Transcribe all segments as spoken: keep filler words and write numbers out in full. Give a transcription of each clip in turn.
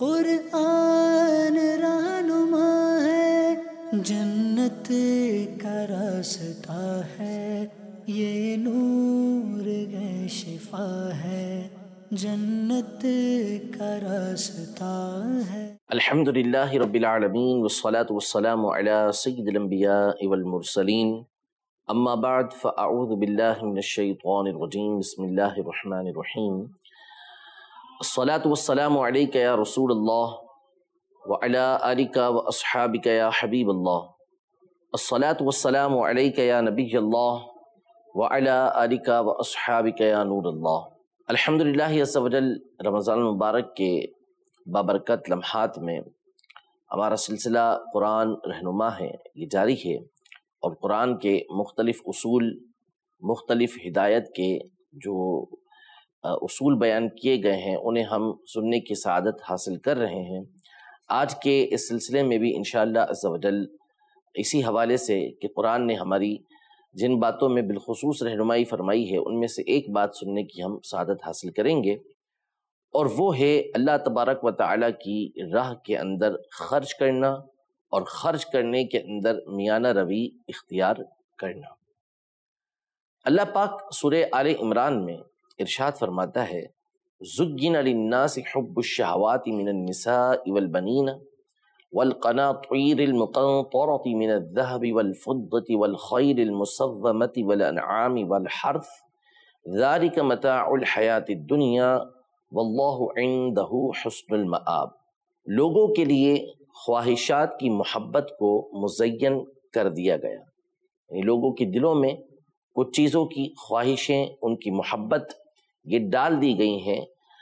قرآن رہنما ہے، جنت کا راستہ ہے، یہ نور ہے شفا ہے، جنت کا راستہ ہے۔ الحمدللہ رب العالمین والصلاة والسلام علی سید الانبیاء والمرسلین، اما بعد فاعوذ باللہ من الشیطان الرجیم، بسم اللہ الرحمن الرحیم۔ الصلاة والسلام علیک یا رسول اللہ وعلی آلک واصحابک یا حبیب اللہ، الصلاة والسلام علیک یا نبی اللہ وعلی آلک واصحابک یا نور اللہ۔ الحمدللہ عز و جل، رمضان المبارک کے بابرکت لمحات میں ہمارا سلسلہ قرآن رہنما ہے، یہ جاری ہے، اور قرآن کے مختلف اصول، مختلف ہدایت کے جو اصول بیان کیے گئے ہیں انہیں ہم سننے کی سعادت حاصل کر رہے ہیں۔ آج کے اس سلسلے میں بھی انشاءاللہ عز و جل اسی حوالے سے کہ قرآن نے ہماری جن باتوں میں بالخصوص رہنمائی فرمائی ہے ان میں سے ایک بات سننے کی ہم سعادت حاصل کریں گے، اور وہ ہے اللہ تبارک و تعالیٰ کی راہ کے اندر خرچ کرنا، اور خرچ کرنے کے اندر میانہ روی اختیار کرنا۔ اللہ پاک سورہ آل عمران میں ارشاد فرماتا ہے، زُيِّنَ لِلنَّاسِ حُبُّ الشَّهَوَاتِ مِنَ النِّسَاءِ وَالْبَنِينَ وَالْقَنَاطِيرِ الْمُقَنطَرَةِ مِنَ الذَّهَبِ وَالْفِضَّةِ وَالْخَيْلِ الْمُسَوَّمَةِ وَالْأَنْعَامِ وَالْحَرْثِ ذَلِكَ مَتَاعُ الْحَيَاةِ الدُّنْيَا وَاللَّهُ عِنْدَهُ حُسْنُ الْمَآبِ۔ لوگوں کے لیے خواہشات کی محبت کو مزین کر دیا گیا، یعنی لوگوں کے دلوں میں کچھ چیزوں کی خواہشیں، ان کی محبت یہ ڈال دی گئی ہیں۔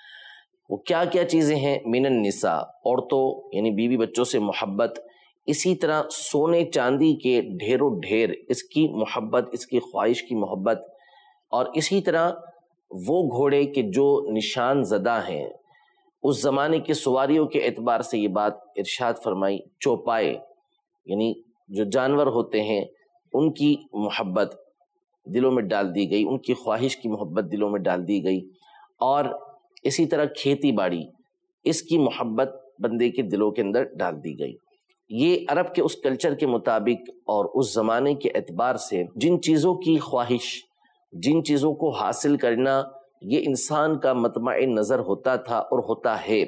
وہ کیا کیا چیزیں ہیں؟ من النساء، عورتوں یعنی بیوی بچوں سے محبت، اسی طرح سونے چاندی کے ڈھیر و ڈھیر اس کی محبت، اس کی خواہش کی محبت، اور اسی طرح وہ گھوڑے کہ جو نشان زدہ ہیں، اس زمانے کے سواریوں کے اعتبار سے یہ بات ارشاد فرمائی، چوپائے یعنی جو جانور ہوتے ہیں ان کی محبت دلوں میں ڈال دی گئی، ان کی خواہش کی محبت دلوں میں ڈال دی گئی، اور اسی طرح کھیتی باڑی، اس کی محبت بندے کے دلوں کے اندر ڈال دی گئی۔ یہ عرب کے اس کلچر کے مطابق اور اس زمانے کے اعتبار سے جن چیزوں کی خواہش، جن چیزوں کو حاصل کرنا یہ انسان کا مطمع نظر ہوتا تھا اور ہوتا ہے،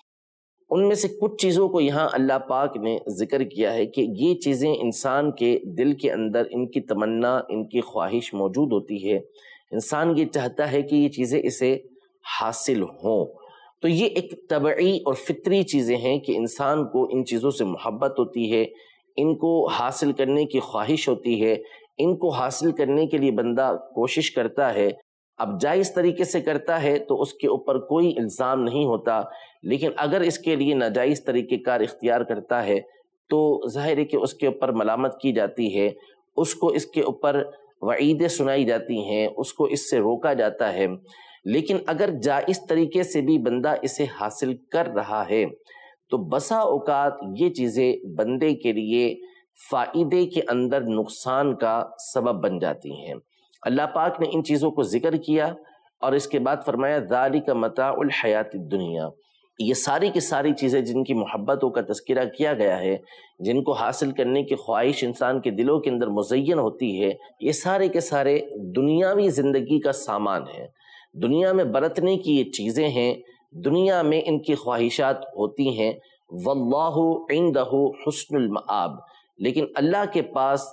ان میں سے کچھ چیزوں کو یہاں اللہ پاک نے ذکر کیا ہے کہ یہ چیزیں انسان کے دل کے اندر ان کی تمنا، ان کی خواہش موجود ہوتی ہے، انسان یہ چاہتا ہے کہ یہ چیزیں اسے حاصل ہوں۔ تو یہ ایک طبعی اور فطری چیزیں ہیں کہ انسان کو ان چیزوں سے محبت ہوتی ہے، ان کو حاصل کرنے کی خواہش ہوتی ہے، ان کو حاصل کرنے کے لیے بندہ کوشش کرتا ہے۔ اب جائز طریقے سے کرتا ہے تو اس کے اوپر کوئی الزام نہیں ہوتا، لیکن اگر اس کے لیے ناجائز طریقہ کار اختیار کرتا ہے تو ظاہر ہے کہ اس کے اوپر ملامت کی جاتی ہے، اس کو اس کے اوپر وعیدیں سنائی جاتی ہیں، اس کو اس سے روکا جاتا ہے۔ لیکن اگر جائز طریقے سے بھی بندہ اسے حاصل کر رہا ہے تو بسا اوقات یہ چیزیں بندے کے لیے فائدے کے اندر نقصان کا سبب بن جاتی ہیں۔ اللہ پاک نے ان چیزوں کو ذکر کیا اور اس کے بعد فرمایا ذالک متاع الحیات الدنیا، یہ ساری کی ساری چیزیں جن کی محبتوں کا تذکرہ کیا گیا ہے، جن کو حاصل کرنے کی خواہش انسان کے دلوں کے اندر مزین ہوتی ہے، یہ سارے کے سارے دنیاوی زندگی کا سامان ہے، دنیا میں برتنے کی یہ چیزیں ہیں، دنیا میں ان کی خواہشات ہوتی ہیں۔ واللہ عندہ حسن المآب، لیکن اللہ کے پاس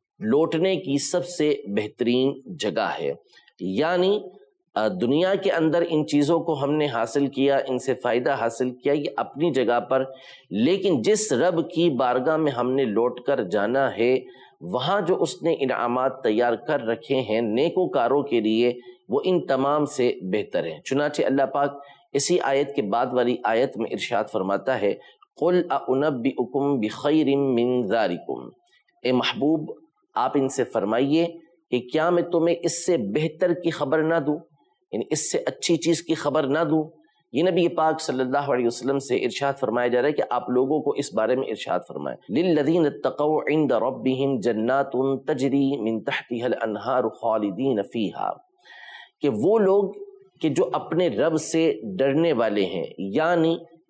لوٹنے کی سب سے بہترین جگہ ہے، یعنی دنیا کے اندر ان چیزوں کو ہم نے حاصل کیا، ان سے فائدہ حاصل کیا، یہ اپنی جگہ پر، لیکن جس رب کی بارگاہ میں ہم نے لوٹ کر جانا ہے وہاں جو اس نے انعامات تیار کر رکھے ہیں نیکوکاروں کے لیے وہ ان تمام سے بہتر ہیں۔ چنانچہ اللہ پاک اسی آیت کے بعد والی آیت میں ارشاد فرماتا ہے، قُلْ أَأُنَبِّئُكُمْ بِخَيْرٍ مِّن ذَلِكُمْ، اے محبوب آپ ان سے فرمائیے کہ کیا میں تمہیں اس سے بہتر کی خبر نہ دوں، یعنی اس سے اچھی چیز کی خبر نہ دوں۔ یہ نبی پاک صلی اللہ علیہ وسلم سے ارشاد فرمایا جا رہا ہے کہ آپ لوگوں کو اس بارے میں ارشاد فرمائیں، لِلَّذِينَ اتَّقَوْا عِنْدَ رَبِّهِمْ جَنَّاتٌ تَجْرِي مِنْ تَحْتِهَا الْأَنْهَارُ خَالِدِينَ فِيهَا، کہ وہ لوگ کہ جو اپنے رب سے ڈرنے والے ہیں، یعنی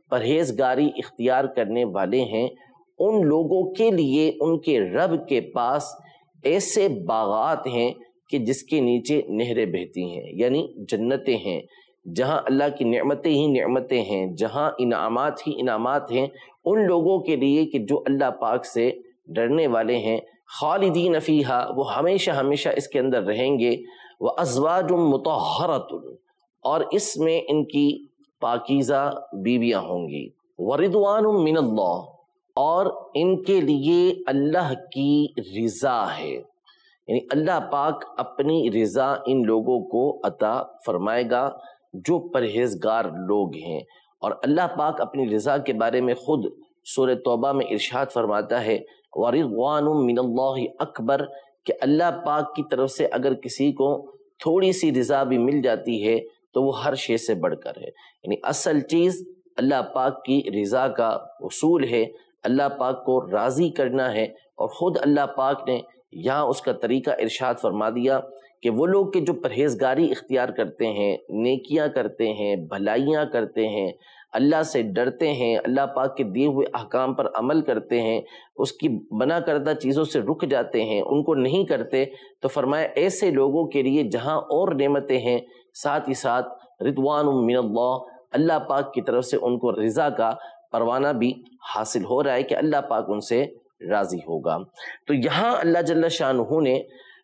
پرہیزگاری اختیار کرنے والے ہیں ان لوگوں کے لیے ان کے رب کے پاس ایسے باغات ہیں کہ جس کے نیچے نہریں بہتی ہیں، یعنی جنتیں ہیں جہاں اللہ کی نعمتیں ہی نعمتیں ہیں، جہاں انعامات ہی انعامات ہیں ان لوگوں کے لیے کہ جو اللہ پاک سے ڈرنے والے ہیں۔ خالدین فیہا، وہ ہمیشہ ہمیشہ اس کے اندر رہیں گے۔ وازواج مطہرۃ، اور اس میں ان کی پاکیزہ بیویاں ہوں گی۔ ورضوان من اللہ، اور ان کے لیے اللہ کی رضا ہے، یعنی اللہ پاک اپنی رضا ان لوگوں کو عطا فرمائے گا جو پرہیزگار لوگ ہیں۔ اور اللہ پاک اپنی رضا کے بارے میں خود سورہ توبہ میں ارشاد فرماتا ہے وَرِضْوَانٌ مِّنَ اللَّهِ اکبر، کہ اللہ پاک کی طرف سے اگر کسی کو تھوڑی سی رضا بھی مل جاتی ہے تو وہ ہر شے سے بڑھ کر ہے، یعنی اصل چیز اللہ پاک کی رضا کا اصول ہے، اللہ پاک کو راضی کرنا ہے۔ اور خود اللہ پاک نے یہاں اس کا طریقہ ارشاد فرما دیا کہ وہ لوگ کہ جو پرہیزگاری اختیار کرتے ہیں، نیکیاں کرتے ہیں، بھلائیاں کرتے ہیں، اللہ سے ڈرتے ہیں، اللہ پاک کے دیے ہوئے احکام پر عمل کرتے ہیں، اس کی منع کردہ چیزوں سے رک جاتے ہیں، ان کو نہیں کرتے، تو فرمایا ایسے لوگوں کے لیے جہاں اور نعمتیں ہیں ساتھ ہی ساتھ رضوان من اللہ، اللہ پاک کی طرف سے ان کو رضا کا پروانہ بھی حاصل ہو رہا ہے کہ اللہ پاک ان سے راضی ہوگا۔ تو یہاں اللہ جل شانہ نے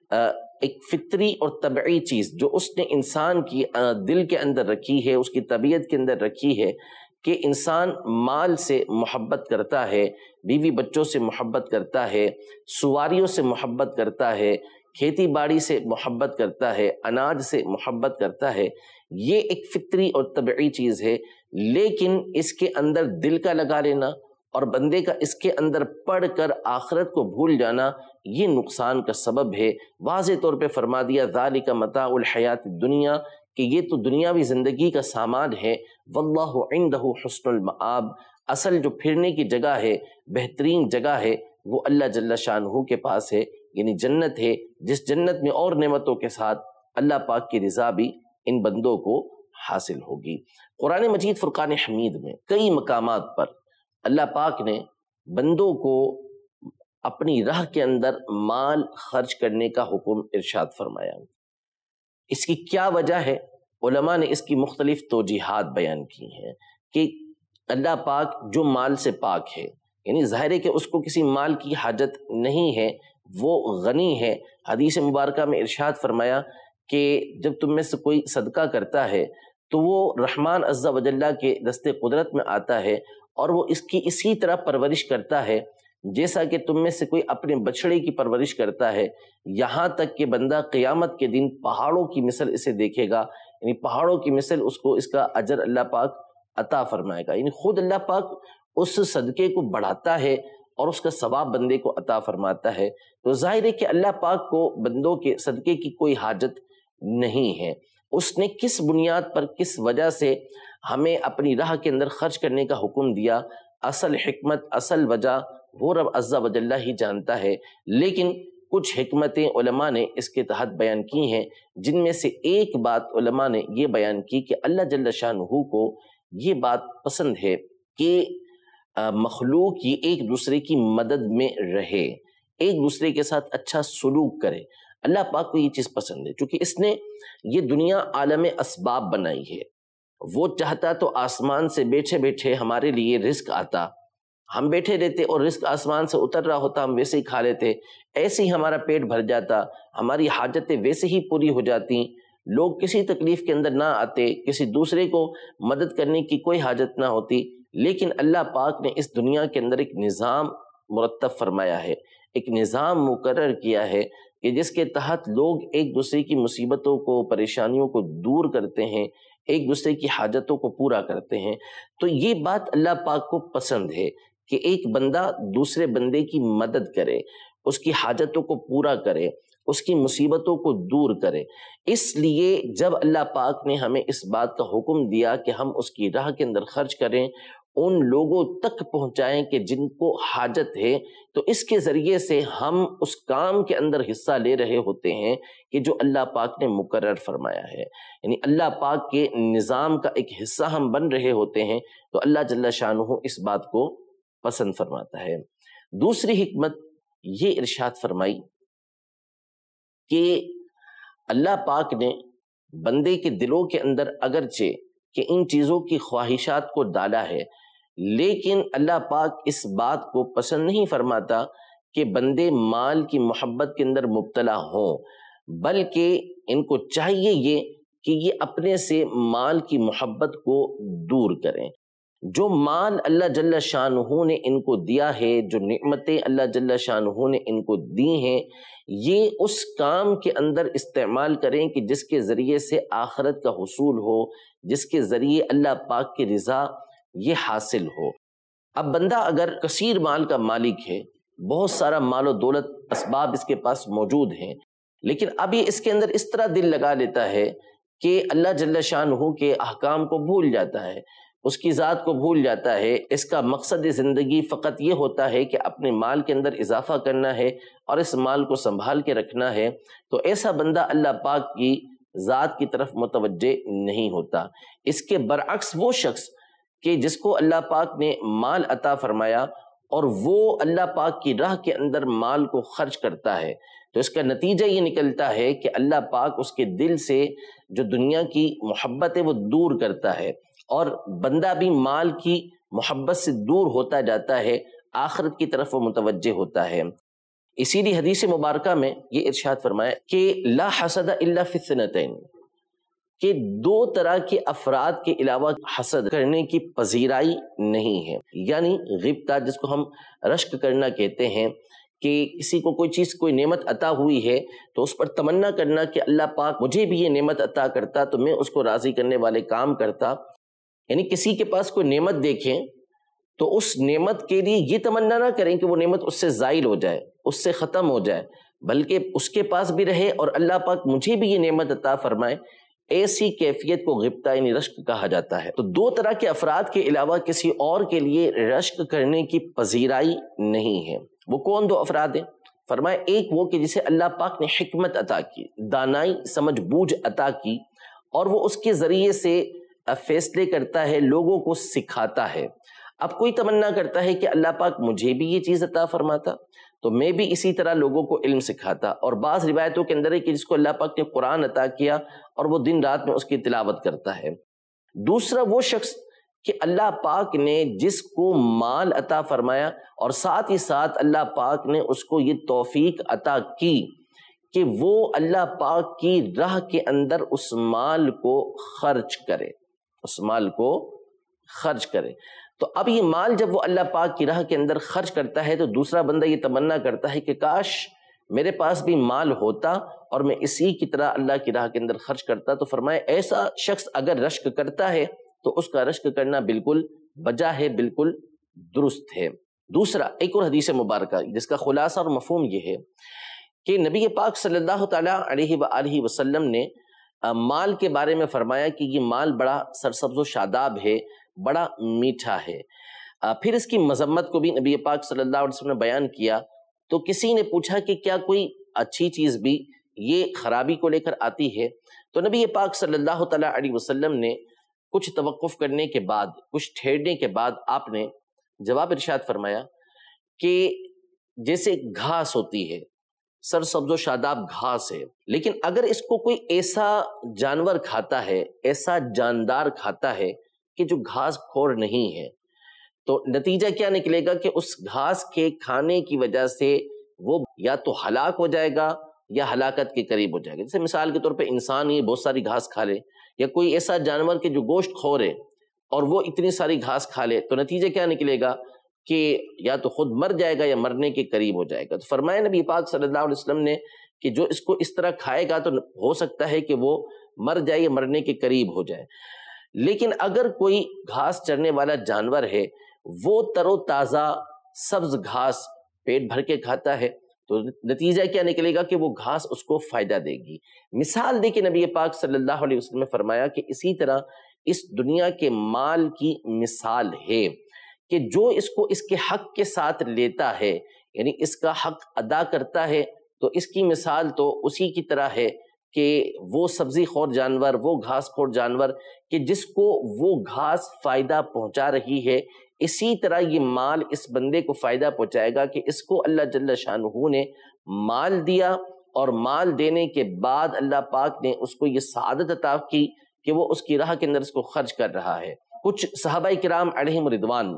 ایک فطری اور طبعی چیز جو اس نے انسان کی دل کے اندر رکھی ہے، اس کی طبیعت کے اندر رکھی ہے کہ انسان مال سے محبت کرتا ہے، بیوی بچوں سے محبت کرتا ہے، سواریوں سے محبت کرتا ہے، کھیتی باڑی سے محبت کرتا ہے، اناج سے محبت کرتا ہے، یہ ایک فطری اور طبعی چیز ہے۔ لیکن اس کے اندر دل کا لگا لینا اور بندے کا اس کے اندر پڑھ کر آخرت کو بھول جانا، یہ نقصان کا سبب ہے۔ واضح طور پہ فرما دیا ذالک متاع الحیات الدنیا، کہ یہ تو دنیاوی زندگی کا سامان ہے، واللہ عندہ حسن المآب، اصل جو پھرنے کی جگہ ہے، بہترین جگہ ہے، وہ اللہ جل شانہ کے پاس ہے، یعنی جنت ہے، جس جنت میں اور نعمتوں کے ساتھ اللہ پاک کی رضا بھی ان بندوں کو حاصل ہوگی۔ قرآن مجید فرقان حمید میں کئی مقامات پر اللہ پاک نے بندوں کو اپنی راہ کے اندر مال خرچ کرنے کا حکم ارشاد فرمایا۔ اس کی کیا وجہ ہے؟ علماء نے اس کی مختلف توجیحات بیان کی ہیں کہ اللہ پاک جو مال سے پاک ہے، یعنی ظاہر ہے کہ اس کو کسی مال کی حاجت نہیں ہے، وہ غنی ہے۔ حدیث مبارکہ میں ارشاد فرمایا کہ جب تم میں سے کوئی صدقہ کرتا ہے تو وہ رحمان عز و جل کے دست قدرت میں آتا ہے اور وہ اس کی اسی طرح پرورش کرتا ہے جیسا کہ تم میں سے کوئی اپنے بچڑے کی پرورش کرتا ہے، یہاں تک کہ بندہ قیامت کے دن پہاڑوں کی مثل اسے دیکھے گا، یعنی پہاڑوں کی مثل اس کو اس کا اجر اللہ پاک عطا فرمائے گا، یعنی خود اللہ پاک اس صدقے کو بڑھاتا ہے اور اس کا ثواب بندے کو عطا فرماتا ہے۔ تو ظاہر ہے کہ اللہ پاک کو بندوں کے صدقے کی کوئی حاجت نہیں ہے۔ اس نے کس بنیاد پر، کس وجہ سے ہمیں اپنی راہ کے اندر خرچ کرنے کا حکم دیا، اصل حکمت، اصل وجہ وہ رب عز و جل ہی جانتا ہے، لیکن کچھ حکمتیں علماء نے اس کے تحت بیان کی ہیں، جن میں سے ایک بات علماء نے یہ بیان کی کہ اللہ جل شانہ کو یہ بات پسند ہے کہ مخلوق یہ ایک دوسرے کی مدد میں رہے، ایک دوسرے کے ساتھ اچھا سلوک کرے۔ اللہ پاک کو یہ چیز پسند ہے، چونکہ اس نے یہ دنیا عالم اسباب بنائی ہے۔ وہ چاہتا تو آسمان سے بیٹھے بیٹھے ہمارے لیے رزق آتا، ہم بیٹھے رہتے اور رزق آسمان سے اتر رہا ہوتا، ہم ویسے ہی کھا لیتے، ایسے ہی ہمارا پیٹ بھر جاتا، ہماری حاجتیں ویسے ہی پوری ہو جاتی، لوگ کسی تکلیف کے اندر نہ آتے، کسی دوسرے کو مدد کرنے کی کوئی حاجت نہ ہوتی۔ لیکن اللہ پاک نے اس دنیا کے اندر ایک نظام مرتب فرمایا ہے، ایک نظام مقرر کیا ہے کہ جس کے تحت لوگ ایک دوسرے کی مصیبتوں کو، پریشانیوں کو دور کرتے ہیں، ایک دوسرے کی حاجتوں کو پورا کرتے ہیں۔ تو یہ بات اللہ پاک کو پسند ہے کہ ایک بندہ دوسرے بندے کی مدد کرے، اس کی حاجتوں کو پورا کرے، اس کی مصیبتوں کو دور کرے۔ اس لیے جب اللہ پاک نے ہمیں اس بات کا حکم دیا کہ ہم اس کی راہ کے اندر خرچ کریں، ان لوگوں تک پہنچائیں کہ جن کو حاجت ہے، تو اس کے ذریعے سے ہم اس کام کے اندر حصہ لے رہے ہوتے ہیں کہ جو اللہ پاک نے مقرر فرمایا ہے، یعنی اللہ پاک کے نظام کا ایک حصہ ہم بن رہے ہوتے ہیں، تو اللہ جل شانہ اس بات کو پسند فرماتا ہے۔ دوسری حکمت یہ ارشاد فرمائی کہ اللہ پاک نے بندے کے دلوں کے اندر اگرچہ کہ ان چیزوں کی خواہشات کو ڈالا ہے، لیکن اللہ پاک اس بات کو پسند نہیں فرماتا کہ بندے مال کی محبت کے اندر مبتلا ہوں، بلکہ ان کو چاہیے یہ کہ یہ اپنے سے مال کی محبت کو دور کریں۔ جو مال اللہ جل شانہ نے ان کو دیا ہے، جو نعمتیں اللہ جل شانہ نے ان کو دی ہیں، یہ اس کام کے اندر استعمال کریں کہ جس کے ذریعے سے آخرت کا حصول ہو، جس کے ذریعے اللہ پاک کی رضا یہ حاصل ہو۔ اب بندہ اگر کثیر مال کا مالک ہے، بہت سارا مال و دولت اسباب اس کے پاس موجود ہیں، لیکن اب یہ اس کے اندر اس طرح دل لگا لیتا ہے کہ اللہ جل شانہ کے احکام کو بھول جاتا ہے، اس کی ذات کو بھول جاتا ہے، اس کا مقصد زندگی فقط یہ ہوتا ہے کہ اپنے مال کے اندر اضافہ کرنا ہے اور اس مال کو سنبھال کے رکھنا ہے، تو ایسا بندہ اللہ پاک کی ذات کی طرف متوجہ نہیں ہوتا۔ اس کے برعکس وہ شخص کہ جس کو اللہ پاک نے مال عطا فرمایا اور وہ اللہ پاک کی راہ کے اندر مال کو خرچ کرتا ہے، تو اس کا نتیجہ یہ نکلتا ہے کہ اللہ پاک اس کے دل سے جو دنیا کی محبت ہے وہ دور کرتا ہے، اور بندہ بھی مال کی محبت سے دور ہوتا جاتا ہے، آخرت کی طرف وہ متوجہ ہوتا ہے۔ اسی لیے حدیث مبارکہ میں یہ ارشاد فرمایا کہ لا حسد الا فی الثنتین، کہ دو طرح کے افراد کے علاوہ حسد کرنے کی پذیرائی نہیں ہے، یعنی غبطہ جس کو ہم رشک کرنا کہتے ہیں، کہ کسی کو کوئی چیز کوئی نعمت عطا ہوئی ہے تو اس پر تمنا کرنا کہ اللہ پاک مجھے بھی یہ نعمت عطا کرتا تو میں اس کو راضی کرنے والے کام کرتا، یعنی کسی کے پاس کوئی نعمت دیکھیں تو اس نعمت کے لیے یہ تمنا نہ کریں کہ وہ نعمت اس سے زائل ہو جائے، اس سے ختم ہو جائے، بلکہ اس کے پاس بھی رہے اور اللہ پاک مجھے بھی یہ نعمت عطا فرمائے۔ ایسی کیفیت کو غبطہ یعنی رشک کہا جاتا ہے۔ تو دو طرح کے افراد کے علاوہ کسی اور کے لیے رشک کرنے کی پذیرائی نہیں ہے۔ وہ کون دو افراد ہیں؟ فرمائے ایک وہ کہ جسے اللہ پاک نے حکمت عطا کی، دانائی سمجھ بوجھ عطا کی، اور وہ اس کے ذریعے سے فیصلے کرتا ہے، لوگوں کو سکھاتا ہے۔ اب کوئی تمنا کرتا ہے کہ اللہ پاک مجھے بھی یہ چیز عطا فرماتا تو میں بھی اسی طرح لوگوں کو علم سکھاتا، اور بعض روایتوں کے اندر ہے کہ جس کو اللہ پاک نے قرآن عطا کیا اور وہ دن رات میں اس کی تلاوت کرتا ہے۔ دوسرا وہ شخص کہ اللہ پاک نے جس کو مال عطا فرمایا اور ساتھ ہی ساتھ اللہ پاک نے اس کو یہ توفیق عطا کی کہ وہ اللہ پاک کی راہ کے اندر اس مال کو خرچ کرے، اس مال کو خرچ کرے۔ تو اب یہ مال جب وہ اللہ پاک کی راہ کے اندر خرچ کرتا ہے تو دوسرا بندہ یہ تمنا کرتا ہے کہ کاش میرے پاس بھی مال ہوتا اور میں اسی کی طرح اللہ کی راہ کے اندر خرچ کرتا۔ تو فرمائے ایسا شخص اگر رشک کرتا ہے تو اس کا رشک کرنا بالکل بجا ہے، بالکل درست ہے۔ دوسرا ایک اور حدیث مبارکہ جس کا خلاصہ اور مفہوم یہ ہے کہ نبی پاک صلی اللہ تعالیٰ علیہ وآلہ وسلم نے مال کے بارے میں فرمایا کہ یہ مال بڑا سرسبز و شاداب ہے، بڑا میٹھا ہے۔ پھر اس کی مذمت کو بھی نبی پاک صلی اللہ علیہ وسلم نے بیان کیا، تو کسی نے پوچھا کہ کیا کوئی اچھی چیز بھی یہ خرابی کو لے کر آتی ہے؟ تو نبی پاک صلی اللہ تعالیٰ علیہ وسلم نے کچھ توقف کرنے کے بعد، کچھ ٹھہرنے کے بعد آپ نے جواب ارشاد فرمایا کہ جیسے گھاس ہوتی ہے، سرسبز و شاداب گھاس ہے، لیکن اگر اس کو کوئی ایسا جانور کھاتا ہے، ایسا جاندار کھاتا ہے کہ جو گھاس خور نہیں ہے، تو نتیجہ کیا نکلے گا کہ اس گھاس کے کھانے کی وجہ سے وہ یا تو ہلاک ہو جائے گا یا ہلاکت کے قریب ہو جائے گا۔ جیسے مثال کے طور پہ انسان یہ بہت ساری گھاس کھا لے، یا کوئی ایسا جانور کہ جو گوشت خور ہے اور وہ اتنی ساری گھاس کھا لے، تو نتیجہ کیا نکلے گا کہ یا تو خود مر جائے گا یا مرنے کے قریب ہو جائے گا۔ تو فرمایا نبی پاک صلی اللہ علیہ وسلم نے کہ جو اس کو اس طرح کھائے گا تو ہو سکتا ہے کہ وہ مر جائے یا مرنے کے قریب ہو جائے، لیکن اگر کوئی گھاس چرنے والا جانور ہے، وہ تر و تازہ سبز گھاس پیٹ بھر کے کھاتا ہے، تو نتیجہ کیا نکلے گا کہ وہ گھاس اس کو فائدہ دے گی۔ مثال دے کے نبی پاک صلی اللہ علیہ وسلم نے فرمایا کہ اسی طرح اس دنیا کے مال کی مثال ہے کہ جو اس کو اس کے حق کے ساتھ لیتا ہے، یعنی اس کا حق ادا کرتا ہے، تو اس کی مثال تو اسی کی طرح ہے کہ وہ سبزی خور جانور، وہ گھاس خور جانور کہ جس کو وہ گھاس فائدہ پہنچا رہی ہے، اسی طرح یہ مال اس بندے کو فائدہ پہنچائے گا کہ اس کو اللہ جل شانہ نے مال دیا، اور مال دینے کے بعد اللہ پاک نے اس کو یہ سعادت عطا کی کہ وہ اس کی راہ کے اندر اس کو خرچ کر رہا ہے۔ کچھ صحابہ کرام علیہم رضوان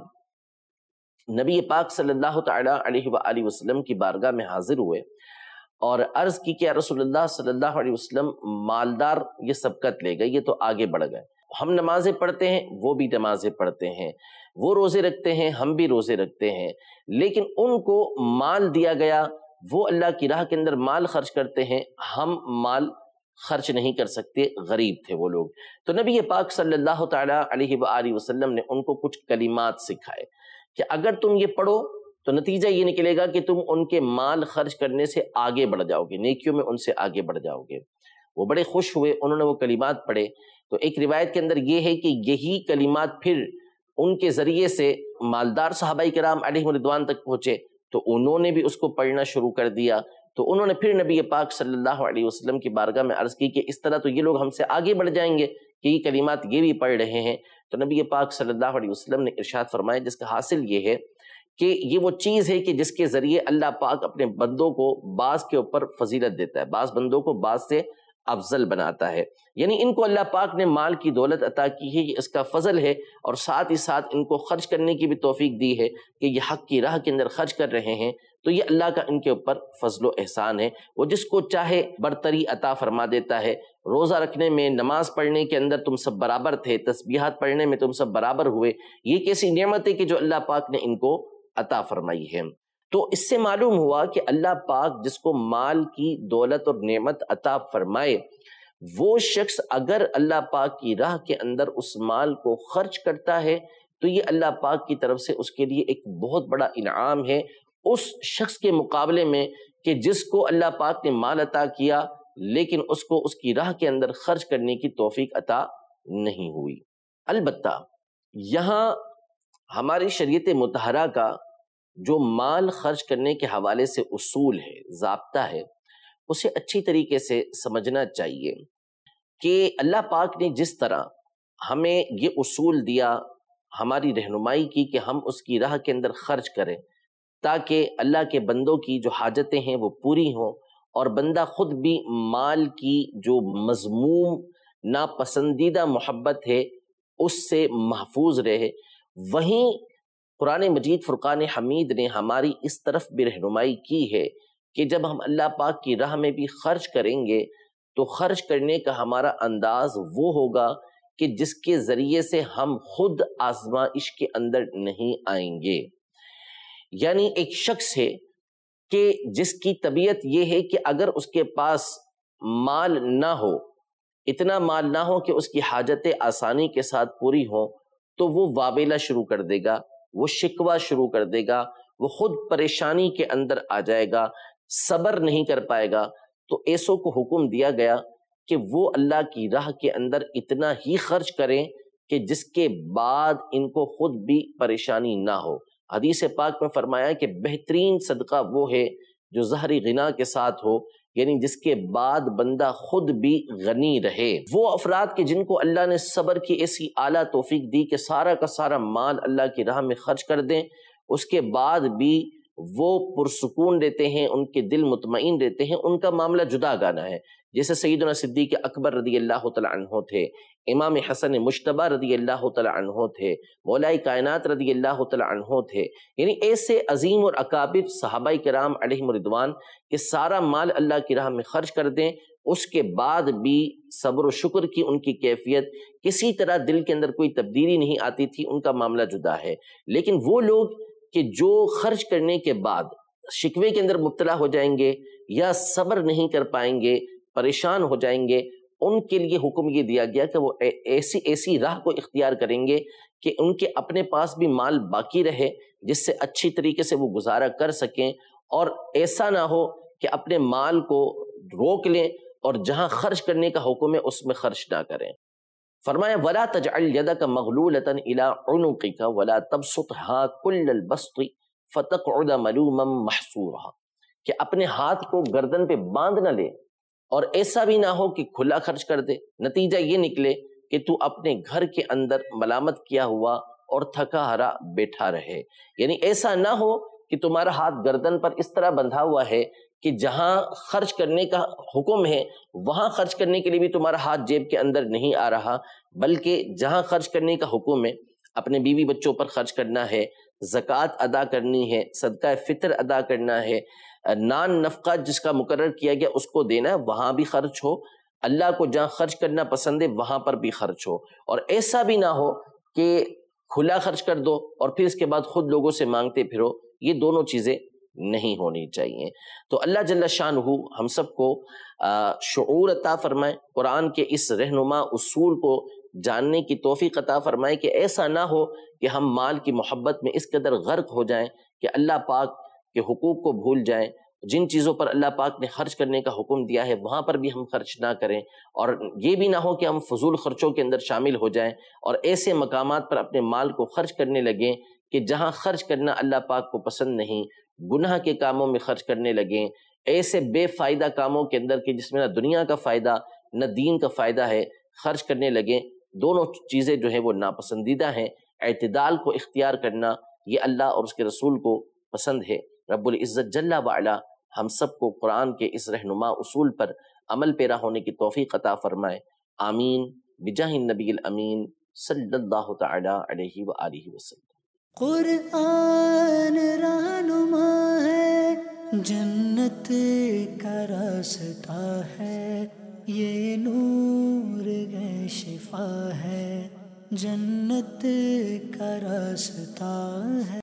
نبی پاک صلی اللہ تعالی علیہ وآلہ وسلم کی بارگاہ میں حاضر ہوئے اور عرض کی کہ یا رسول اللہ صلی اللہ علیہ وسلم، مالدار یہ سبقت لے گئے، یہ تو آگے بڑھ گئے، ہم نمازیں پڑھتے ہیں، وہ بھی نمازیں پڑھتے ہیں، وہ روزے رکھتے ہیں، ہم بھی روزے رکھتے ہیں، لیکن ان کو مال دیا گیا، وہ اللہ کی راہ کے اندر مال خرچ کرتے ہیں، ہم مال خرچ نہیں کر سکتے، غریب تھے وہ لوگ۔ تو نبی پاک صلی اللہ تعالی علیہ وآلہ وسلم نے ان کو کچھ کلمات سکھائے کہ اگر تم یہ پڑھو تو نتیجہ یہ نکلے گا کہ تم ان کے مال خرچ کرنے سے آگے بڑھ جاؤ گے، نیکیوں میں ان سے آگے بڑھ جاؤ گے۔ وہ بڑے خوش ہوئے، انہوں نے وہ کلمات پڑھے۔ تو ایک روایت کے اندر یہ ہے کہ یہی کلمات پھر ان کے ذریعے سے مالدار صحابہ کرام علیہ رضوان تک پہنچے، تو انہوں نے بھی اس کو پڑھنا شروع کر دیا۔ تو انہوں نے پھر نبی پاک صلی اللہ علیہ وسلم کی بارگاہ میں عرض کی کہ اس طرح تو یہ لوگ ہم سے آگے بڑھ جائیں گے کہ یہ کلمات یہ بھی پڑھ رہے ہیں۔ تو نبی پاک صلی اللہ علیہ وسلم نے ارشاد فرمایا، جس کا حاصل یہ ہے کہ یہ وہ چیز ہے کہ جس کے ذریعے اللہ پاک اپنے بندوں کو بعض کے اوپر فضیلت دیتا ہے، بعض بندوں کو بعض سے افضل بناتا ہے۔ یعنی ان کو اللہ پاک نے مال کی دولت عطا کی ہے، یہ اس کا فضل ہے، اور ساتھ ہی ساتھ ان کو خرچ کرنے کی بھی توفیق دی ہے کہ یہ حق کی راہ کے اندر خرچ کر رہے ہیں، تو یہ اللہ کا ان کے اوپر فضل و احسان ہے۔ وہ جس کو چاہے برتری عطا فرما دیتا ہے۔ روزہ رکھنے میں، نماز پڑھنے کے اندر تم سب برابر تھے، تسبیحات پڑھنے میں تم سب برابر ہوئے، یہ کیسی نعمت ہے کہ جو اللہ پاک نے ان کو عطا فرمائی ہے۔ تو اس سے معلوم ہوا کہ اللہ پاک جس کو مال کی دولت اور نعمت عطا فرمائے، وہ شخص اگر اللہ پاک کی راہ کے اندر اس مال کو خرچ کرتا ہے تو یہ اللہ پاک کی طرف سے اس کے لیے ایک بہت بڑا انعام ہے اس شخص کے مقابلے میں کہ جس کو اللہ پاک نے مال عطا کیا لیکن اس کو اس کی راہ کے اندر خرچ کرنے کی توفیق عطا نہیں ہوئی۔ البتہ یہاں ہماری شریعت مطہرہ کا جو مال خرچ کرنے کے حوالے سے اصول ہے، ضابطہ ہے، اسے اچھی طریقے سے سمجھنا چاہیے کہ اللہ پاک نے جس طرح ہمیں یہ اصول دیا، ہماری رہنمائی کی کہ ہم اس کی راہ کے اندر خرچ کریں تاکہ اللہ کے بندوں کی جو حاجتیں ہیں وہ پوری ہوں، اور بندہ خود بھی مال کی جو مذموم ناپسندیدہ محبت ہے اس سے محفوظ رہے، وہیں قرآن مجید فرقان حمید نے ہماری اس طرف بھی رہنمائی کی ہے کہ جب ہم اللہ پاک کی راہ میں بھی خرچ کریں گے تو خرچ کرنے کا ہمارا انداز وہ ہوگا کہ جس کے ذریعے سے ہم خود آزمائش کے اندر نہیں آئیں گے۔ یعنی ایک شخص ہے کہ جس کی طبیعت یہ ہے کہ اگر اس کے پاس مال نہ ہو، اتنا مال نہ ہو کہ اس کی حاجتیں آسانی کے ساتھ پوری ہوں، تو وہ واویلا شروع کر دے گا، وہ شکوہ شروع کر دے گا، وہ خود پریشانی کے اندر آ جائے گا، صبر نہیں کر پائے گا۔ تو ایسوں کو حکم دیا گیا کہ وہ اللہ کی راہ کے اندر اتنا ہی خرچ کریں کہ جس کے بعد ان کو خود بھی پریشانی نہ ہو۔ حدیث پاک میں فرمایا کہ بہترین صدقہ وہ ہے جو ظاہری غنا کے ساتھ ہو، یعنی جس کے بعد بندہ خود بھی غنی رہے۔ وہ افراد کہ جن کو اللہ نے صبر کی ایسی اعلیٰ توفیق دی کہ سارا کا سارا مال اللہ کی راہ میں خرچ کر دیں، اس کے بعد بھی وہ پرسکون رہتے ہیں، ان کے دل مطمئن رہتے ہیں، ان کا معاملہ جدا گانا ہے۔ جیسے سیدنا صدیق اکبر رضی اللہ تعالی عنہ تھے، امام حسن مجتبی رضی اللہ تعالی عنہ تھے، مولا کائنات رضی اللہ تعالی عنہ تھے، یعنی ایسے عظیم اور اکابر صحابہ کرام علیہم رضوان کہ سارا مال اللہ کی راہ میں خرچ کر دیں، اس کے بعد بھی صبر و شکر کی ان کی کیفیت کسی طرح دل کے اندر کوئی تبدیلی نہیں آتی تھی، ان کا معاملہ جدا ہے۔ لیکن وہ لوگ کہ جو خرچ کرنے کے بعد شکوے کے اندر مبتلا ہو جائیں گے یا صبر نہیں کر پائیں گے، پریشان ہو جائیں گے، ان کے لیے حکم یہ دیا گیا کہ وہ ایسی ایسی راہ کو اختیار کریں گے کہ ان کے اپنے پاس بھی مال باقی رہے جس سے اچھی طریقے سے وہ گزارا کر سکیں، اور ایسا نہ ہو کہ اپنے مال کو روک لیں اور جہاں خرچ کرنے کا حکم ہے اس میں خرچ نہ کریں۔ فرمایا ولا تجعل يدك مغلولة الى عنقك ولا تبسطها كل البسط فتقعد ملوما محسورا، کہ اپنے ہاتھ کو گردن پہ باندھ نہ لے اور ایسا بھی نہ ہو کہ کھلا خرچ کر دے، نتیجہ یہ نکلے کہ تو اپنے گھر کے اندر ملامت کیا ہوا اور تھکا ہرا بیٹھا رہے۔ یعنی ایسا نہ ہو کہ تمہارا ہاتھ گردن پر اس طرح بندھا ہوا ہے کہ جہاں خرچ کرنے کا حکم ہے وہاں خرچ کرنے کے لیے بھی تمہارا ہاتھ جیب کے اندر نہیں آ رہا، بلکہ جہاں خرچ کرنے کا حکم ہے، اپنے بیوی بچوں پر خرچ کرنا ہے، زکوٰۃ ادا کرنی ہے، صدقہ فطر ادا کرنا ہے، نان نفقہ جس کا مقرر کیا گیا اس کو دینا ہے، وہاں بھی خرچ ہو، اللہ کو جہاں خرچ کرنا پسند ہے وہاں پر بھی خرچ ہو، اور ایسا بھی نہ ہو کہ کھلا خرچ کر دو اور پھر اس کے بعد خود لوگوں سے مانگتے پھرو، یہ دونوں چیزیں نہیں ہونی چاہیے۔ تو اللہ جل شانہ ہم سب کو شعور عطا فرمائے، قرآن کے اس رہنما اصول کو جاننے کی توفیق عطا فرمائے کہ ایسا نہ ہو کہ ہم مال کی محبت میں اس قدر غرق ہو جائیں کہ اللہ پاک کے حقوق کو بھول جائیں، جن چیزوں پر اللہ پاک نے خرچ کرنے کا حکم دیا ہے وہاں پر بھی ہم خرچ نہ کریں، اور یہ بھی نہ ہو کہ ہم فضول خرچوں کے اندر شامل ہو جائیں اور ایسے مقامات پر اپنے مال کو خرچ کرنے لگیں کہ جہاں خرچ کرنا اللہ پاک کو پسند نہیں، گناہ کے کاموں میں خرچ کرنے لگیں، ایسے بے فائدہ کاموں کے اندر کہ جس میں نہ دنیا کا فائدہ نہ دین کا فائدہ ہے خرچ کرنے لگیں۔ دونوں چیزیں جو ہیں وہ ناپسندیدہ ہیں۔ اعتدال کو اختیار کرنا یہ اللہ اور اس کے رسول کو پسند ہے۔ رب العزت جل وعلا ہم سب کو قرآن کے اس رہنما اصول پر عمل پیرا ہونے کی توفیق عطا فرمائے، آمین بجاہ النبی الامین صلی اللہ تعالی علیہ وآلہ وسلم۔ قرآن رہنما ہے، جنت کا راستہ ہے، یہ نور ہے شفا ہے، جنت کا راستہ ہے۔